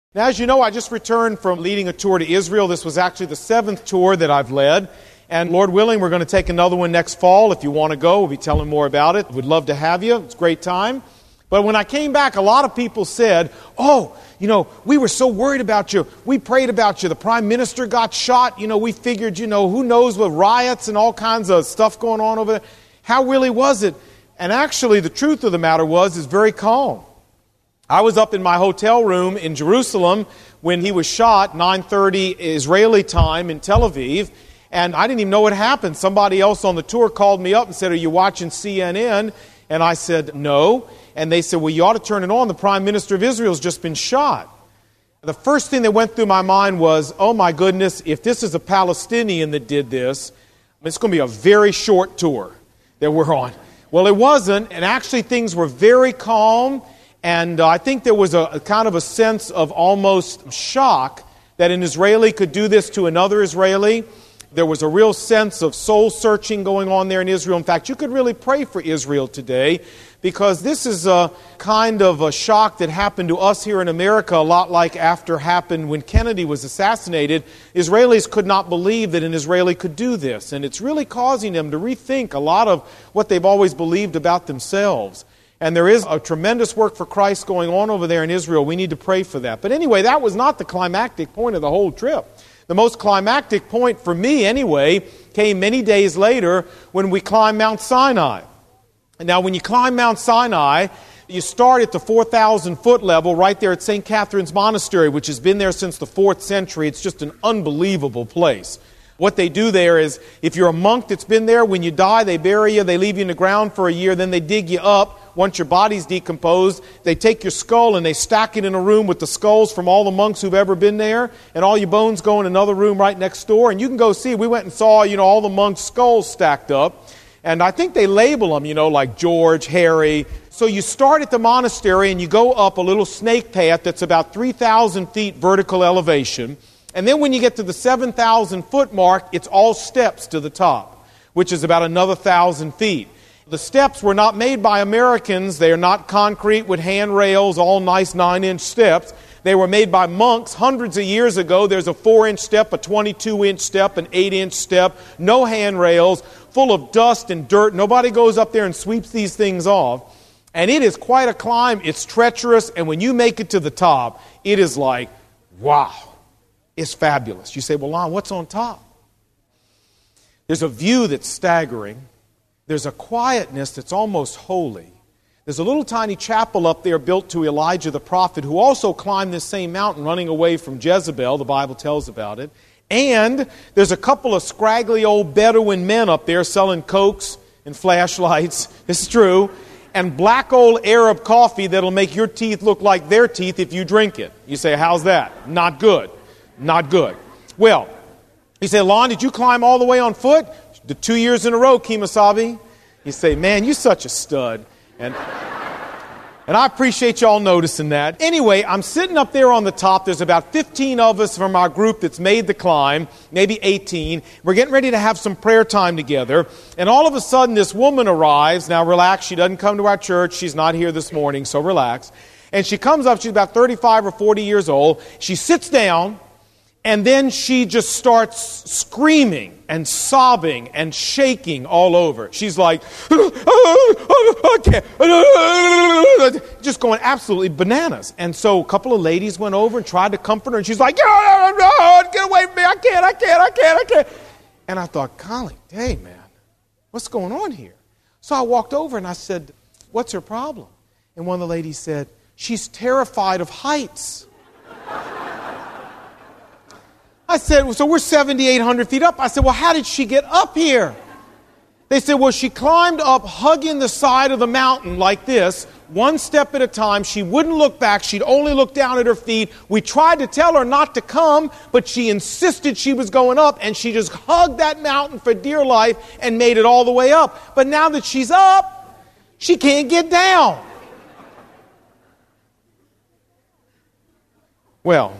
Now, as you know, I just returned from leading a tour to Israel. This was actually the 7th tour that I've led. And Lord willing, we're going to take another one next fall. If you want to go, we'll be telling more about it. We'd love to have you. It's a great time. But when I came back, a lot of people said, we were so worried about you. We prayed about you. The prime minister got shot. We figured, who knows, with riots and all kinds of stuff going on over there. How really was it? And actually, the truth of the matter is very calm. I was up in my hotel room in Jerusalem when he was shot, 9:30 Israeli time in Tel Aviv, and I didn't even know what happened. Somebody else on the tour called me up and said, "Are you watching CNN?" And I said, "No." And they said, "Well, you ought to turn it on. The Prime Minister of Israel has just been shot." The first thing that went through my mind was, oh my goodness, if this is a Palestinian that did this, it's going to be a very short tour that we're on. Well, it wasn't, and actually things were very calm. And I think there was a kind of a sense of almost shock that an Israeli could do this to another Israeli. There was a real sense of soul searching going on there in Israel. In fact, you could really pray for Israel today because this is a kind of a shock that happened to us here in America, a lot like after happened when Kennedy was assassinated. Israelis could not believe that an Israeli could do this. And it's really causing them to rethink a lot of what they've always believed about themselves. And there is a tremendous work for Christ going on over there in Israel. We need to pray for that. But anyway, that was not the climactic point of the whole trip. The most climactic point for me, anyway, came many days later when we climbed Mount Sinai. And now, when you climb Mount Sinai, you start at the 4,000-foot level right there at St. Catherine's Monastery, which has been there since the 4th century. It's just an unbelievable place. What they do there is, if you're a monk that's been there, when you die, they bury you, they leave you in the ground for a year, then they dig you up. Once your body's decomposed, they take your skull and they stack it in a room with the skulls from all the monks who've ever been there, and all your bones go in another room right next door. And you can go see, we went and saw, all the monks' skulls stacked up. And I think they label them, like George, Harry. So you start at the monastery and you go up a little snake path that's about 3,000 feet vertical elevation. And then when you get to the 7,000-foot mark, it's all steps to the top, which is about another 1,000 feet. The steps were not made by Americans. They are not concrete with handrails, all nice 9-inch steps. They were made by monks hundreds of years ago. There's a 4-inch step, a 22-inch step, an 8-inch step, no handrails, full of dust and dirt. Nobody goes up there and sweeps these things off. And it is quite a climb. It's treacherous. And when you make it to the top, it is like, wow, it's fabulous. You say, well, Lon, what's on top? There's a view that's staggering. There's a quietness that's almost holy. There's a little tiny chapel up there built to Elijah the prophet, who also climbed this same mountain running away from Jezebel. The Bible tells about it. And there's a couple of scraggly old Bedouin men up there selling cokes and flashlights. This is true. And black old Arab coffee that'll make your teeth look like their teeth if you drink it. You say, how's that? Not good. Not good. Well, you say, Lon, did you climb all the way on foot? The 2 years in a row, Kemosabe. You say, man, you're such a stud. And I appreciate y'all noticing that. Anyway, I'm sitting up there on the top. There's about 15 of us from our group that's made the climb, maybe 18. We're getting ready to have some prayer time together. And all of a sudden, this woman arrives. Now, relax. She doesn't come to our church. She's not here this morning, so relax. And she comes up. She's about 35 or 40 years old. She sits down. And then she just starts screaming and sobbing and shaking all over. She's like, just going absolutely bananas. And so a couple of ladies went over and tried to comfort her. And she's like, get away from me. I can't. And I thought, golly, hey, man, what's going on here? So I walked over and I said, what's her problem? And one of the ladies said, she's terrified of heights. I said, so we're 7,800 feet up. I said, well, how did she get up here? They said, well, she climbed up hugging the side of the mountain like this, one step at a time. She wouldn't look back. She'd only look down at her feet. We tried to tell her not to come, but she insisted she was going up, and she just hugged that mountain for dear life and made it all the way up. But now that she's up, she can't get down. Well,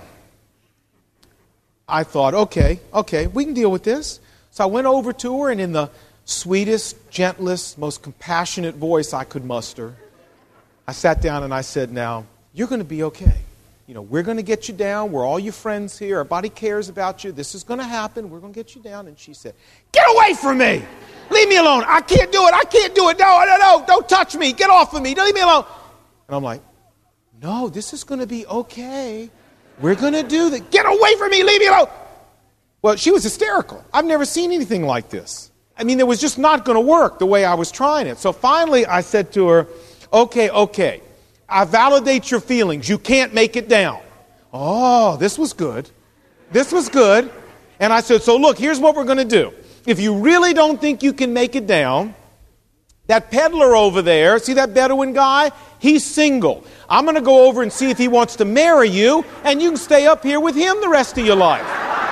I thought, okay, we can deal with this. So I went over to her, and in the sweetest, gentlest, most compassionate voice I could muster, I sat down and I said, now, you're going to be okay. we're going to get you down. We're all your friends here. Everybody cares about you. This is going to happen. We're going to get you down. And she said, get away from me. Leave me alone. I can't do it. I can't do it. No. Don't touch me. Get off of me. Leave me alone. And I'm like, no, this is going to be okay. We're going to do that. Get away from me. Leave me alone. Well, she was hysterical. I've never seen anything like this. I mean, it was just not going to work the way I was trying it. So finally I said to her, okay. I validate your feelings. You can't make it down. Oh, this was good. And I said, so look, here's what we're going to do. If you really don't think you can make it down, that peddler over there, see that Bedouin guy? He's single. I'm going to go over and see if he wants to marry you, and you can stay up here with him the rest of your life.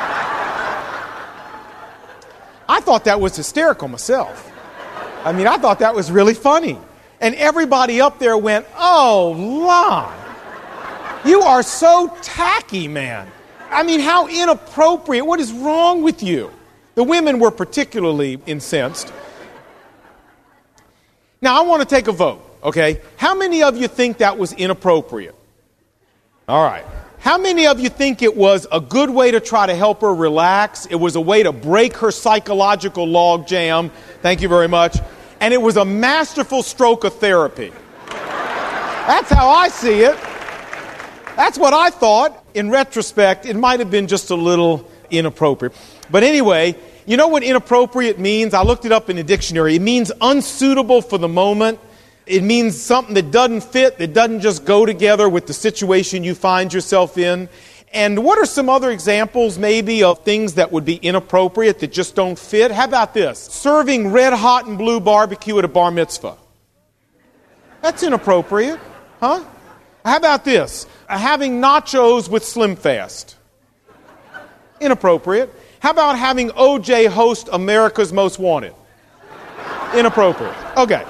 I thought that was hysterical myself. I mean, I thought that was really funny. And everybody up there went, oh, Lon, you are so tacky, man. I mean, how inappropriate. What is wrong with you? The women were particularly incensed. Now, I want to take a vote, okay? How many of you think that was inappropriate? All right. How many of you think it was a good way to try to help her relax? It was a way to break her psychological logjam. Thank you very much. And it was a masterful stroke of therapy. That's how I see it. That's what I thought. In retrospect, it might have been just a little inappropriate. But anyway, you know what inappropriate means? I looked it up in the dictionary. It means unsuitable for the moment. It means something that doesn't fit, that doesn't just go together with the situation you find yourself in. And what are some other examples maybe of things that would be inappropriate that just don't fit? How about this? Serving red hot and blue barbecue at a bar mitzvah. That's inappropriate, huh? How about this? Having nachos with Slim Fast. Inappropriate. How about having OJ host America's Most Wanted? Inappropriate. Okay.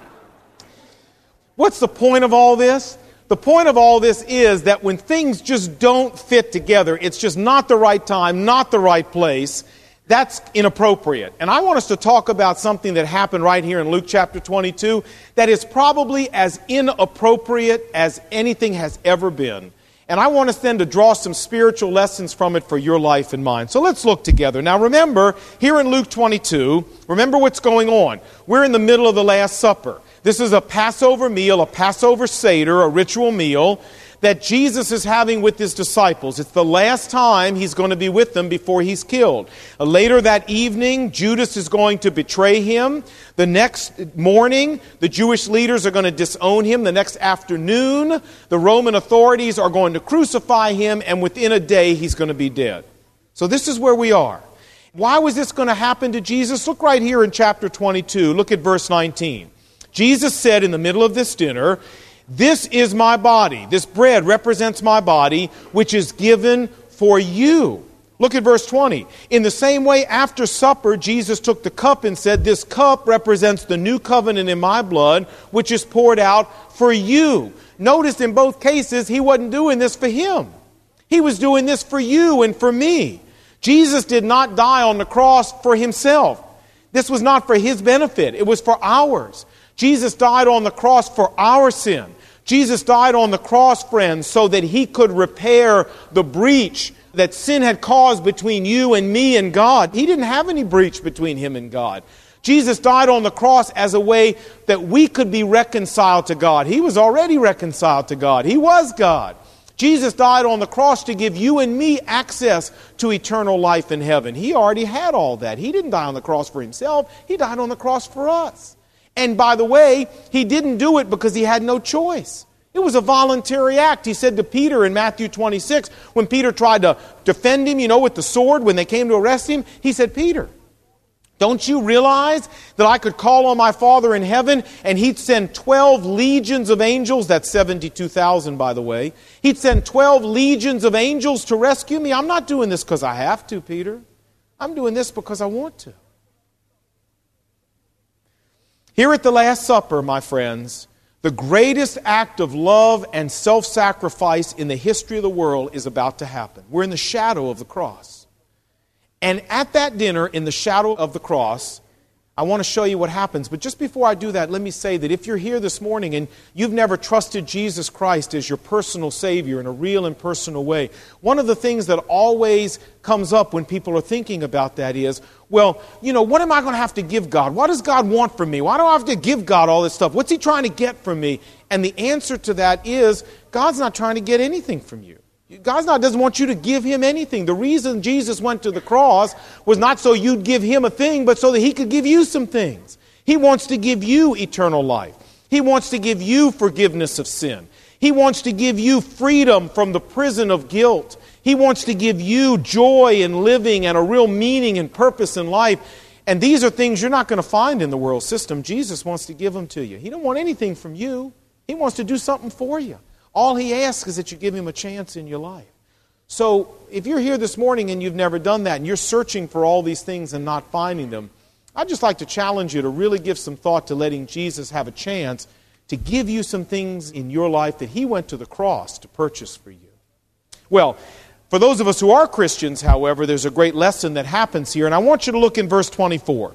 What's the point of all this? The point of all this is that when things just don't fit together, it's just not the right time, not the right place, that's inappropriate. And I want us to talk about something that happened right here in Luke chapter 22 that is probably as inappropriate as anything has ever been. And I want us then to draw some spiritual lessons from it for your life and mine. So let's look together. Now remember, here in Luke 22, remember what's going on. We're in the middle of the Last Supper. This is a Passover meal, a Passover Seder, a ritual meal that Jesus is having with his disciples. It's the last time he's going to be with them before he's killed. Later that evening, Judas is going to betray him. The next morning, the Jewish leaders are going to disown him. The next afternoon, the Roman authorities are going to crucify him, and within a day, he's going to be dead. So this is where we are. Why was this going to happen to Jesus? Look right here in chapter 22. Look at verse 19. Jesus said in the middle of this dinner, "This is my body." This bread represents my body, which is given for you. Look at verse 20. In the same way, after supper, Jesus took the cup and said, "This cup represents the new covenant in my blood, which is poured out for you." Notice in both cases, he wasn't doing this for him. He was doing this for you and for me. Jesus did not die on the cross for himself. This was not for his benefit. It was for ours. Jesus died on the cross for our sin. Jesus died on the cross, friends, so that he could repair the breach that sin had caused between you and me and God. He didn't have any breach between him and God. Jesus died on the cross as a way that we could be reconciled to God. He was already reconciled to God. He was God. Jesus died on the cross to give you and me access to eternal life in heaven. He already had all that. He didn't die on the cross for himself. He died on the cross for us. And by the way, he didn't do it because he had no choice. It was a voluntary act. He said to Peter in Matthew 26, when Peter tried to defend him, with the sword, when they came to arrest him, he said, "Peter, don't you realize that I could call on my Father in heaven and he'd send 12 legions of angels?" That's 72,000, by the way. "He'd send 12 legions of angels to rescue me. I'm not doing this because I have to, Peter. I'm doing this because I want to." Here at the Last Supper, my friends, the greatest act of love and self-sacrifice in the history of the world is about to happen. We're in the shadow of the cross. And at that dinner, in the shadow of the cross, I want to show you what happens. But just before I do that, let me say that if you're here this morning and you've never trusted Jesus Christ as your personal Savior in a real and personal way, one of the things that always comes up when people are thinking about that is, well, what am I going to have to give God? What does God want from me? Why do I have to give God all this stuff? What's He trying to get from me? And the answer to that is, God's not trying to get anything from you. God doesn't want you to give Him anything. The reason Jesus went to the cross was not so you'd give Him a thing, but so that He could give you some things. He wants to give you eternal life. He wants to give you forgiveness of sin. He wants to give you freedom from the prison of guilt. He wants to give you joy in living and a real meaning and purpose in life. And these are things you're not going to find in the world system. Jesus wants to give them to you. He don't want anything from you. He wants to do something for you. All He asks is that you give Him a chance in your life. So if you're here this morning and you've never done that and you're searching for all these things and not finding them, I'd just like to challenge you to really give some thought to letting Jesus have a chance to give you some things in your life that He went to the cross to purchase for you. Well, for those of us who are Christians, however, there's a great lesson that happens here, and I want you to look in verse 24.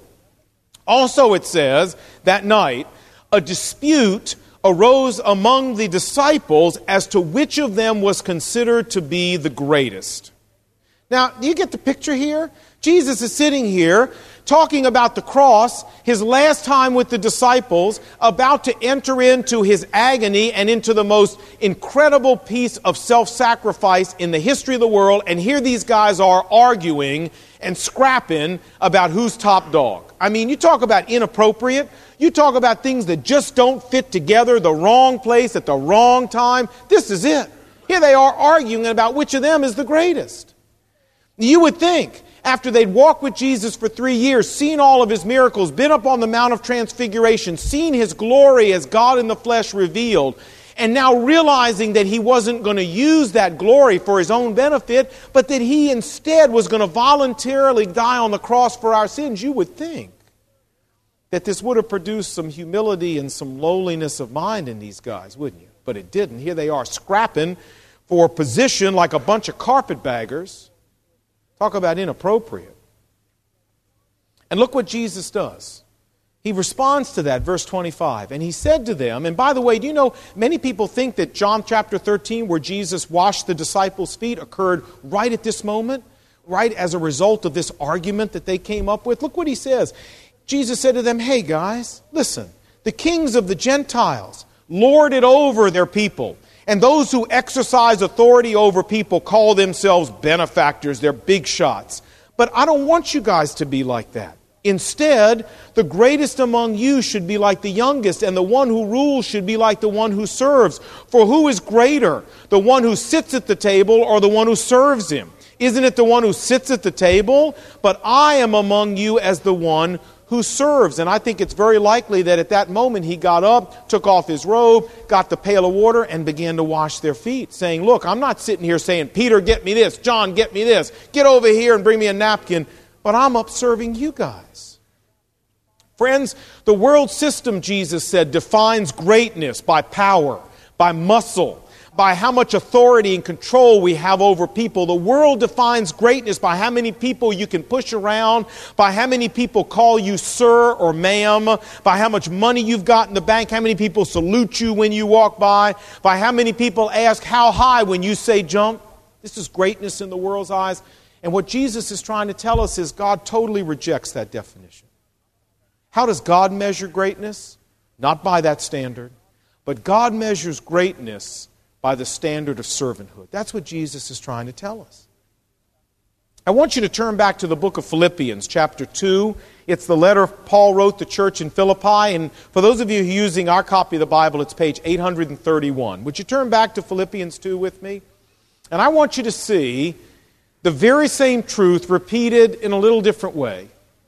Also it says, that night, a dispute arose among the disciples as to which of them was considered to be the greatest. Now, do you get the picture here? Jesus is sitting here talking about the cross, His last time with the disciples, about to enter into His agony and into the most incredible piece of self-sacrifice in the history of the world, and here these guys are arguing and scrapping about who's top dog. I mean, you talk about inappropriate. You talk about things that just don't fit together, the wrong place at the wrong time. This is it. Here they are arguing about which of them is the greatest. You would think, after they'd walked with Jesus for 3 years, seen all of His miracles, been up on the Mount of Transfiguration, seen His glory as God in the flesh revealed, and now realizing that He wasn't going to use that glory for His own benefit, but that He instead was going to voluntarily die on the cross for our sins, you would think that this would have produced some humility and some lowliness of mind in these guys, wouldn't you? But it didn't. Here they are scrapping for position like a bunch of carpetbaggers. Talk about inappropriate. And look what Jesus does. He responds to that, verse 25. And He said to them, and by the way, do you know, many people think that John chapter 13, where Jesus washed the disciples' feet, occurred right at this moment, right as a result of this argument that they came up with. Look what He says. Jesus said to them, hey guys, listen, the kings of the Gentiles lord it over their people, and those who exercise authority over people call themselves benefactors. They're big shots. But I don't want you guys to be like that. Instead, the greatest among you should be like the youngest, and the one who rules should be like the one who serves. For who is greater, the one who sits at the table or the one who serves him? Isn't it the one who sits at the table? But I am among you as the one who serves. And I think it's very likely that at that moment He got up, took off his robe, got the pail of water, and began to wash their feet, saying, look, I'm not sitting here saying, Peter, get me this, John, get me this, get over here and bring me a napkin, but I'm up serving you guys. Friends, the world system, Jesus said, defines greatness by power, by muscle, by how much authority and control we have over people. The world defines greatness by how many people you can push around, by how many people call you sir or ma'am, by how much money you've got in the bank, how many people salute you when you walk by how many people ask how high when you say jump. This is greatness in the world's eyes. And what Jesus is trying to tell us is God totally rejects that definition. How does God measure greatness? Not by that standard, but God measures greatness by the standard of servanthood. That's what Jesus is trying to tell us. I want you to turn back to the book of Philippians, chapter 2. It's the letter Paul wrote the church in Philippi. And for those of you who are using our copy of the Bible, it's page 831. Would you turn back to Philippians 2 with me? And I want you to see the very same truth repeated in a little different way.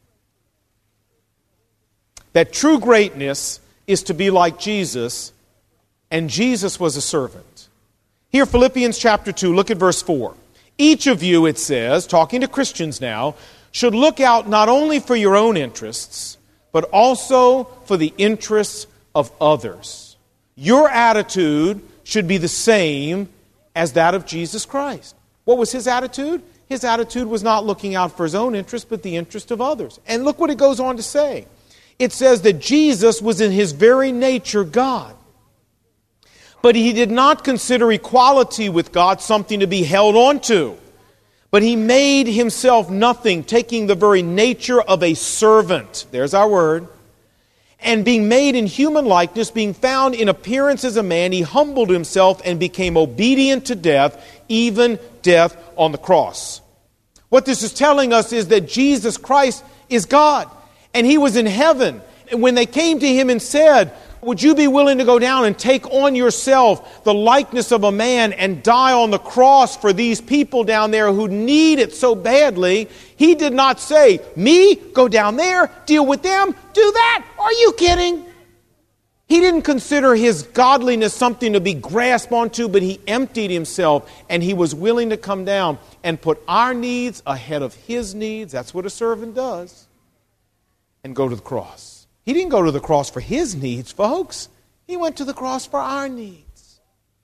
That true greatness is to be like Jesus, and Jesus was a servant. Here, Philippians chapter 2, look at verse 4. Each of you, it says, talking to Christians now, should look out not only for your own interests, but also for the interests of others. Your attitude should be the same as that of Jesus Christ. What was His attitude? His attitude was not looking out for His own interest, but the interest of others. And look what it goes on to say. It says that Jesus was in his very nature God. But he did not consider equality with God something to be held on to. But he made himself nothing, taking the very nature of a servant. There's our word. And being made in human likeness, being found in appearance as a man, he humbled himself and became obedient to death, even death on the cross. What this is telling us is that Jesus Christ is God. And he was in heaven. And when they came to him and said, would you be willing to go down and take on yourself the likeness of a man and die on the cross for these people down there who need it so badly? He did not say, me, go down there, deal with them, do that. Are you kidding? He didn't consider his godliness something to be grasped onto, but he emptied himself and he was willing to come down and put our needs ahead of his needs. That's what a servant does. And go to the cross. He didn't go to the cross for his needs, folks. He went to the cross for our needs.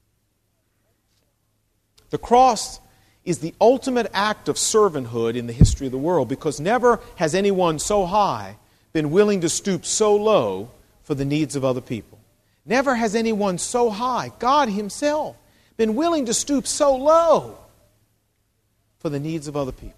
The cross is the ultimate act of servanthood in the history of the world, because never has anyone so high been willing to stoop so low for the needs of other people. Never has anyone so high, God himself, been willing to stoop so low for the needs of other people.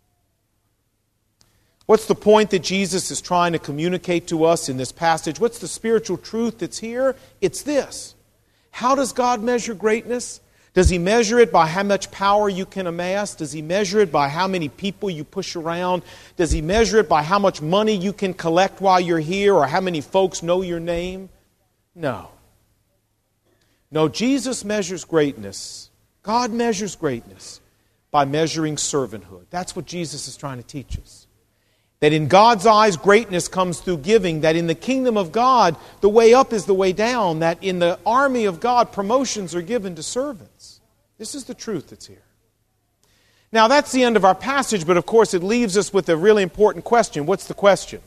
What's the point that Jesus is trying to communicate to us in this passage? What's the spiritual truth that's here? It's this. How does God measure greatness? Does he measure it by how much power you can amass? Does he measure it by how many people you push around? Does he measure it by how much money you can collect while you're here, or how many folks know your name? No. No, Jesus measures greatness. God measures greatness by measuring servanthood. That's what Jesus is trying to teach us. That in God's eyes, greatness comes through giving. That in the kingdom of God, the way up is the way down. That in the army of God, promotions are given to servants. This is the truth that's here. Now, that's the end of our passage, but of course it leaves us with a really important question. What's the question?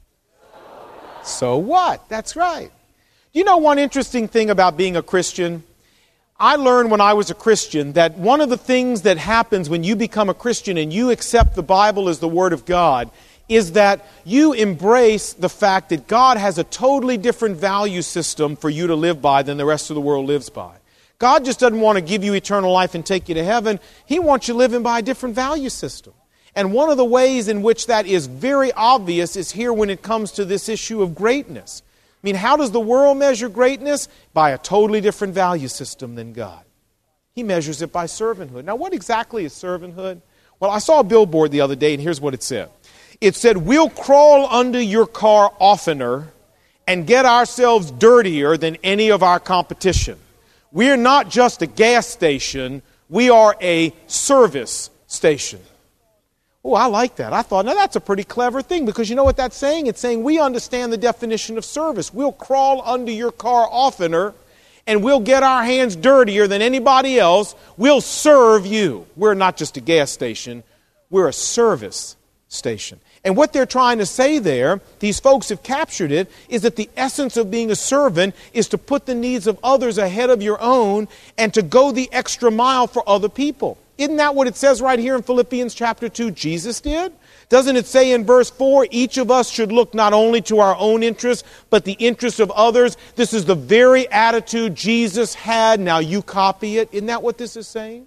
So what? That's right. You know one interesting thing about being a Christian? I learned when I was a Christian that one of the things that happens when you become a Christian and you accept the Bible as the Word of God is that you embrace the fact that God has a totally different value system for you to live by than the rest of the world lives by. God just doesn't want to give you eternal life and take you to heaven. He wants you living by a different value system. And one of the ways in which that is very obvious is here when it comes to this issue of greatness. I mean, how does the world measure greatness? By a totally different value system than God. He measures it by servanthood. Now, what exactly is servanthood? Well, I saw a billboard the other day, and here's what it said. It said, we'll crawl under your car oftener and get ourselves dirtier than any of our competition. We're not just a gas station, we are a service station. Oh, I like that. I thought, now that's a pretty clever thing, because you know what that's saying? It's saying we understand the definition of service. We'll crawl under your car oftener and we'll get our hands dirtier than anybody else. We'll serve you. We're not just a gas station, we're a service station. And what they're trying to say there, these folks have captured it, is that the essence of being a servant is to put the needs of others ahead of your own and to go the extra mile for other people. Isn't that what it says right here in Philippians chapter 2 Jesus did? Doesn't it say in verse 4, each of us should look not only to our own interests, but the interests of others? This is the very attitude Jesus had. Now you copy it. Isn't that what this is saying?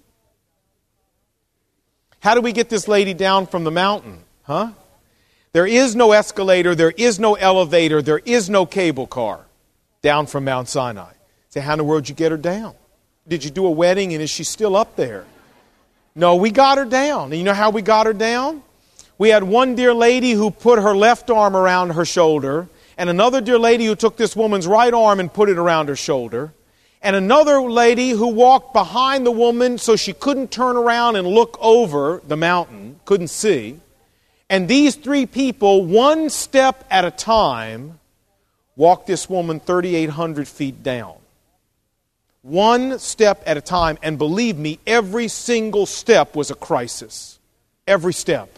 How do we get this lady down from the mountain? Huh? There is no escalator, there is no elevator, there is no cable car down from Mount Sinai. Say, how in the world did you get her down? Did you do a wedding and is she still up there? No, we got her down. And you know how we got her down? We had one dear lady who put her left arm around her shoulder, and another dear lady who took this woman's right arm and put it around her shoulder, and another lady who walked behind the woman so she couldn't turn around and look over the mountain, couldn't see. And these three people, one step at a time, walked this woman 3,800 feet down. One step at a time. And believe me, every single step was a crisis. Every step.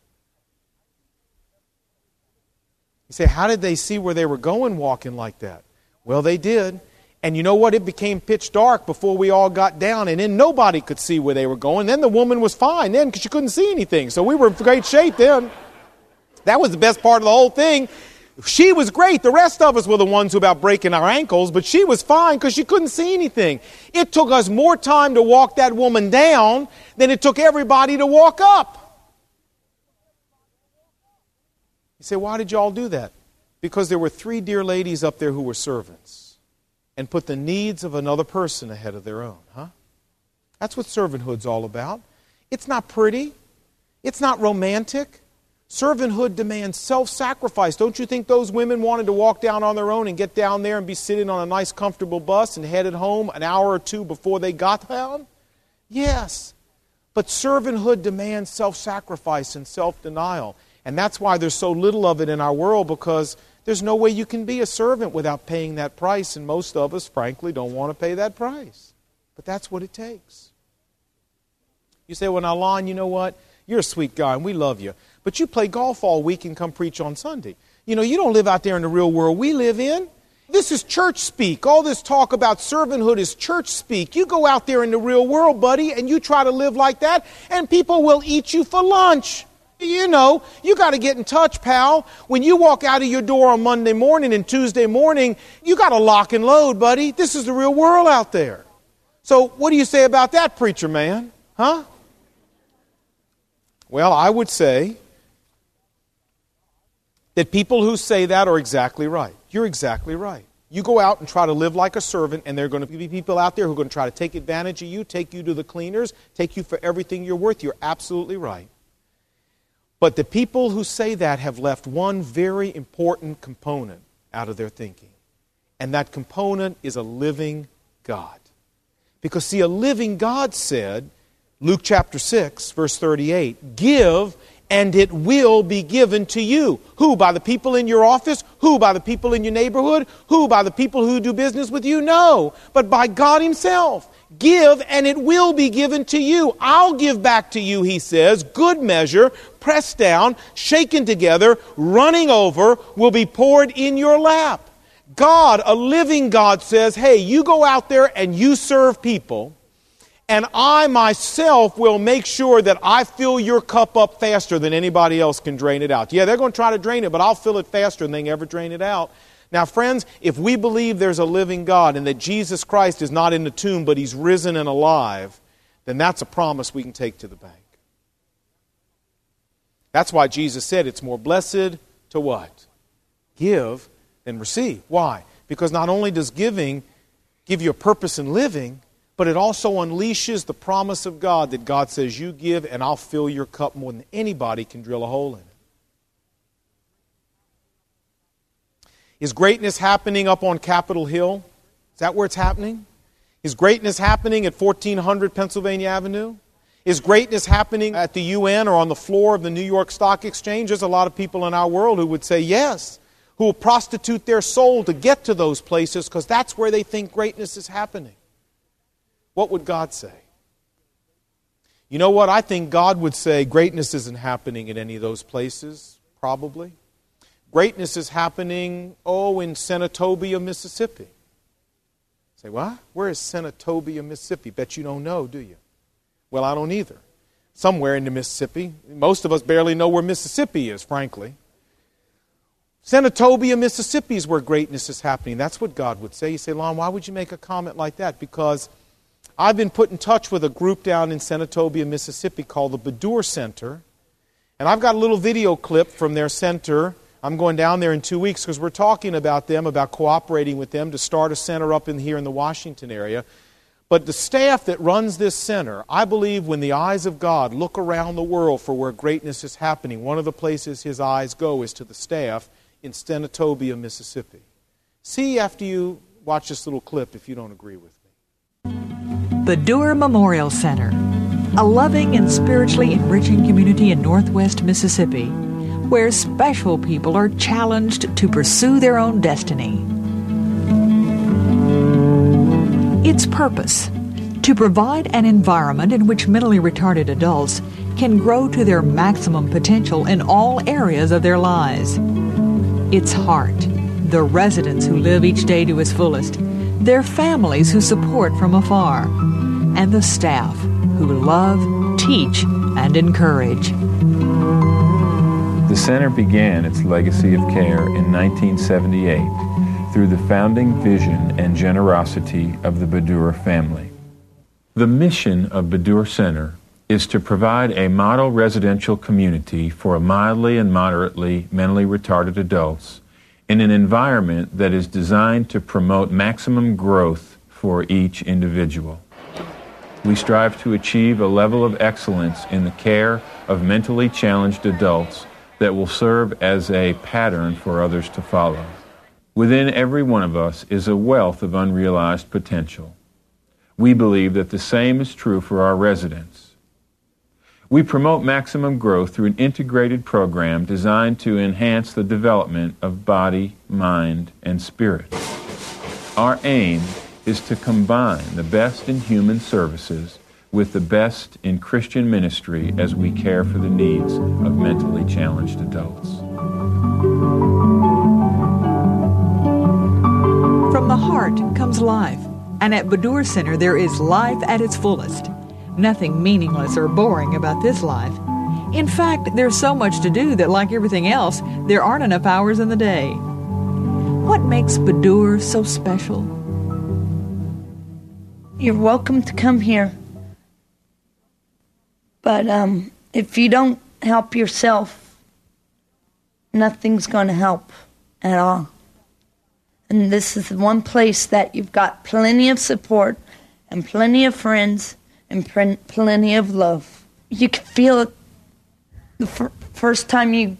You say, how did they see where they were going walking like that? Well, they did. And you know what? It became pitch dark before we all got down, and then nobody could see where they were going. Then the woman was fine then because she couldn't see anything. So we were in great shape then. That was the best part of the whole thing. She was great. The rest of us were the ones who were about breaking our ankles, but she was fine because she couldn't see anything. It took us more time to walk that woman down than it took everybody to walk up. You say, why did y'all do that? Because there were 3 dear ladies up there who were servants and put the needs of another person ahead of their own, huh? That's what servanthood's all about. It's not pretty. It's not romantic. Servanthood demands self-sacrifice. Don't you think those women wanted to walk down on their own and get down there and be sitting on a nice, comfortable bus and headed home an hour or 2 before they got down? Yes. But servanthood demands self-sacrifice and self-denial. And that's why there's so little of it in our world, because there's no way you can be a servant without paying that price. And most of us, frankly, don't want to pay that price. But that's what it takes. You say, well, now, Lon, you know what? You're a sweet guy and we love you. But you play golf all week and come preach on Sunday. You know, you don't live out there in the real world we live in. This is church speak. All this talk about servanthood is church speak. You go out there in the real world, buddy, and you try to live like that, and people will eat you for lunch. You know, you got to get in touch, pal. When you walk out of your door on Monday morning and Tuesday morning, you got to lock and load, buddy. This is the real world out there. So what do you say about that, preacher man? Huh? Well, I would say that people who say that are exactly right. You're exactly right. You go out and try to live like a servant, and there are going to be people out there who are going to try to take advantage of you, take you to the cleaners, take you for everything you're worth. You're absolutely right. But the people who say that have left one very important component out of their thinking. And that component is a living God. Because, see, a living God said, Luke chapter 6, verse 38, give and it will be given to you. Who? By the people in your office? Who? By the people in your neighborhood? Who? By the people who do business with you? No, but by God Himself. Give and it will be given to you. I'll give back to you, He says, good measure, pressed down, shaken together, running over, will be poured in your lap. God, a living God, says, hey, you go out there and you serve people, and I myself will make sure that I fill your cup up faster than anybody else can drain it out. Yeah, they're going to try to drain it, but I'll fill it faster than they can ever drain it out. Now, friends, if we believe there's a living God and that Jesus Christ is not in the tomb, but He's risen and alive, then that's a promise we can take to the bank. That's why Jesus said it's more blessed to what? Give than receive. Why? Because not only does giving give you a purpose in living, but it also unleashes the promise of God that God says, you give and I'll fill your cup more than anybody can drill a hole in it. Is greatness happening up on Capitol Hill? Is that where it's happening? Is greatness happening at 1400 Pennsylvania Avenue? Is greatness happening at the UN or on the floor of the New York Stock Exchange? There's a lot of people in our world who would say yes, who will prostitute their soul to get to those places because that's where they think greatness is happening. What would God say? You know what? I think God would say greatness isn't happening in any of those places, probably. Greatness is happening, in Senatobia, Mississippi. Say, what? Where is Senatobia, Mississippi? Bet you don't know, do you? Well, I don't either. Somewhere in the Mississippi. Most of us barely know where Mississippi is, frankly. Senatobia, Mississippi is where greatness is happening. That's what God would say. You say, Lon, why would you make a comment like that? Because I've been put in touch with a group down in Senatobia, Mississippi called the Badur Center. And I've got a little video clip from their center. I'm going down there in 2 weeks because we're talking about them, about cooperating with them to start a center up here in the Washington area. But the staff that runs this center, I believe when the eyes of God look around the world for where greatness is happening, one of the places His eyes go is to the staff in Senatobia, Mississippi. See after you watch this little clip if you don't agree with me. Badur Memorial Center, a loving and spiritually enriching community in northwest Mississippi, where special people are challenged to pursue their own destiny. Its purpose, to provide an environment in which mentally retarded adults can grow to their maximum potential in all areas of their lives. Its heart, the residents who live each day to its fullest, their families who support from afar, and the staff who love, teach, and encourage. The center began its legacy of care in 1978 through the founding vision and generosity of the Badur family. The mission of Badur Center is to provide a model residential community for mildly and moderately mentally retarded adults in an environment that is designed to promote maximum growth for each individual. We strive to achieve a level of excellence in the care of mentally challenged adults that will serve as a pattern for others to follow. Within every one of us is a wealth of unrealized potential. We believe that the same is true for our residents. We promote maximum growth through an integrated program designed to enhance the development of body, mind, and spirit. Our aim is to combine the best in human services with the best in Christian ministry as we care for the needs of mentally challenged adults. From the heart comes life, and at Badur Center there is life at its fullest. Nothing meaningless or boring about this life. In fact, there's so much to do that, like everything else, there aren't enough hours in the day. What makes Badur so special? You're welcome to come here. But if you don't help yourself, nothing's going to help at all. And this is the one place that you've got plenty of support and plenty of friends and plenty of love. You can feel it the first time you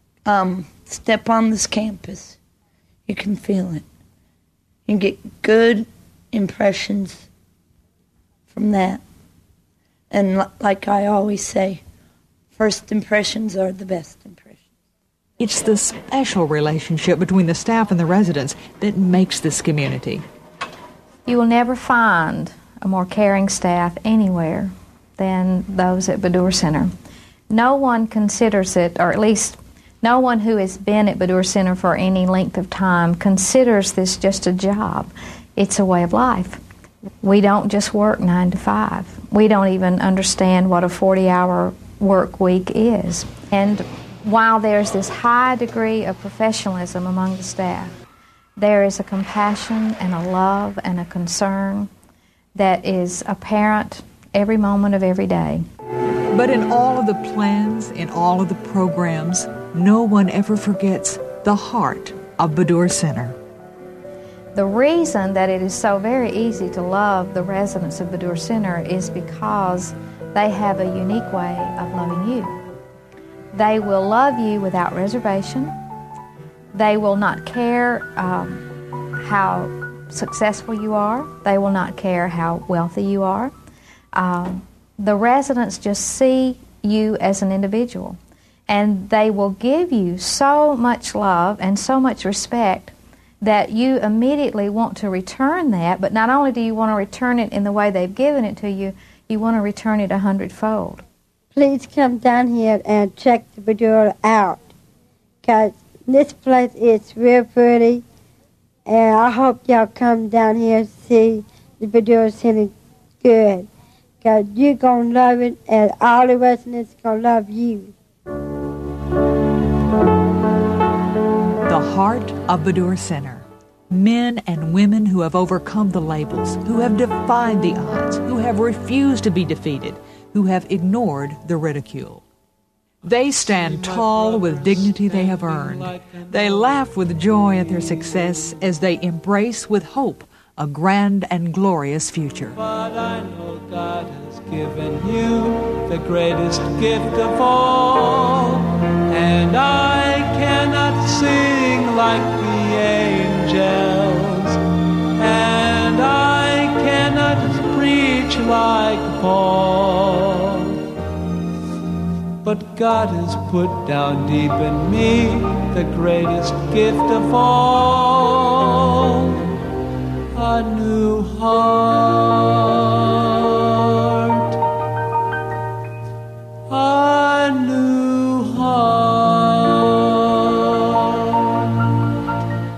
step on this campus. You can feel it. You get good impressions from that. And like I always say, first impressions are the best impressions. It's the special relationship between the staff and the residents that makes this community. You will never find a more caring staff anywhere than those at Badur Center. No one considers it, or at least no one who has been at Badur Center for any length of time considers this just a job. It's a way of life. We don't just work 9 to 5. We don't even understand what a 40-hour work week is. And while there's this high degree of professionalism among the staff, there is a compassion and a love and a concern that is apparent every moment of every day. But in all of the plans, in all of the programs, no one ever forgets the heart of Badur Center. The reason that it is so very easy to love the residents of Badur Center is because they have a unique way of loving you. They will love you without reservation. They will not care how successful you are. They will not care how wealthy you are. The residents just see you as an individual, and they will give you so much love and so much respect that you immediately want to return that. But not only do you want to return it in the way they've given it to you, you want to return it 100-fold. Please come down here and check the Badur out, because this place is real pretty, and I hope y'all come down here and see the Badur Center good, because you're going to love it, and all the residents are going to love you. The heart of Badur Center. Men and women who have overcome the labels, who have defied the odds, who have refused to be defeated, who have ignored the ridicule. They stand tall with dignity they have earned. They laugh with joy at their success as they embrace with hope a grand and glorious future. But I know God has given you the greatest gift of all, and I cannot sing like the angels, and I cannot preach like Paul. But God has put down deep in me the greatest gift of all, a new heart, a new heart.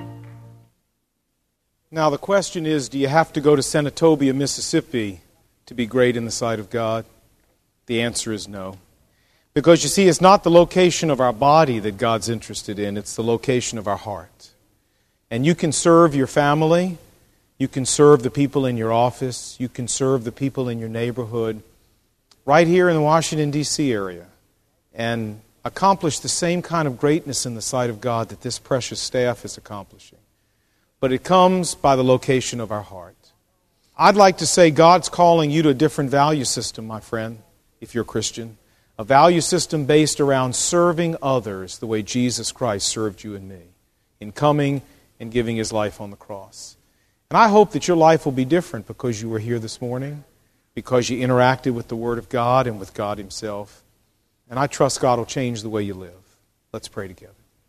Now the question is, do you have to go to Senatobia, Mississippi to be great in the sight of God? The answer is no. Because you see, it's not the location of our body that God's interested in, it's the location of our heart. And you can serve your family, you can serve the people in your office, you can serve the people in your neighborhood, right here in the Washington, D.C. area, and accomplish the same kind of greatness in the sight of God that this precious staff is accomplishing. But it comes by the location of our heart. I'd like to say God's calling you to a different value system, my friend, if you're a Christian. A value system based around serving others the way Jesus Christ served you and me, in coming and giving His life on the cross. And I hope that your life will be different because you were here this morning, because you interacted with the Word of God and with God Himself. And I trust God will change the way you live. Let's pray together.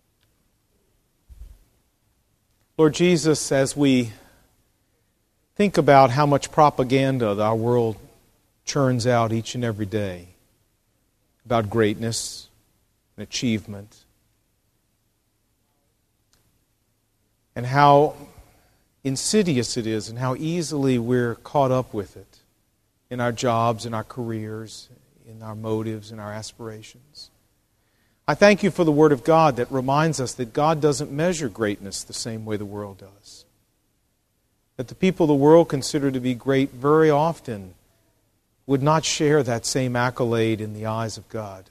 Lord Jesus, as we think about how much propaganda our world churns out each and every day about greatness and achievement, and how insidious it is and how easily we're caught up with it in our jobs, in our careers, in our motives, in our aspirations. I thank you for the Word of God that reminds us that God doesn't measure greatness the same way the world does. That the people the world consider to be great very often would not share that same accolade in the eyes of God.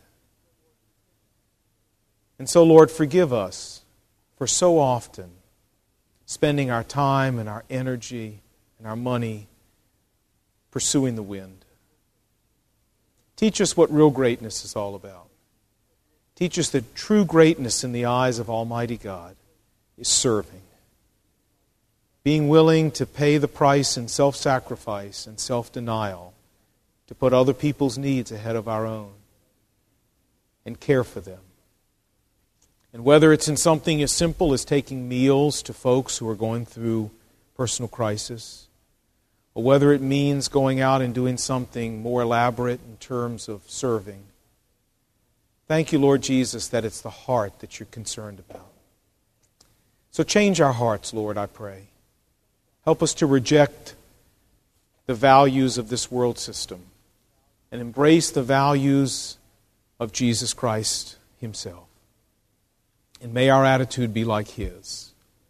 And so, Lord, forgive us for so often spending our time and our energy and our money pursuing the wind. Teach us what real greatness is all about. Teach us that true greatness in the eyes of Almighty God is serving. Being willing to pay the price in self-sacrifice and self-denial to put other people's needs ahead of our own and care for them. And whether it's in something as simple as taking meals to folks who are going through personal crisis, or whether it means going out and doing something more elaborate in terms of serving. Thank you, Lord Jesus, that it's the heart that you're concerned about. So change our hearts, Lord, I pray. Help us to reject the values of this world system and embrace the values of Jesus Christ Himself. And may our attitude be like His,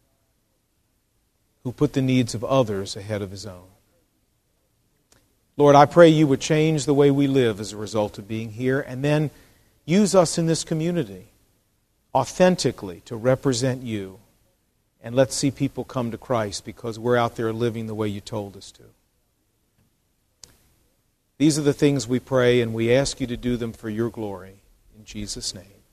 who put the needs of others ahead of His own. Lord, I pray you would change the way we live as a result of being here, and then use us in this community authentically to represent you. And let's see people come to Christ because we're out there living the way you told us to. These are the things we pray, and we ask you to do them for your glory. In Jesus' name.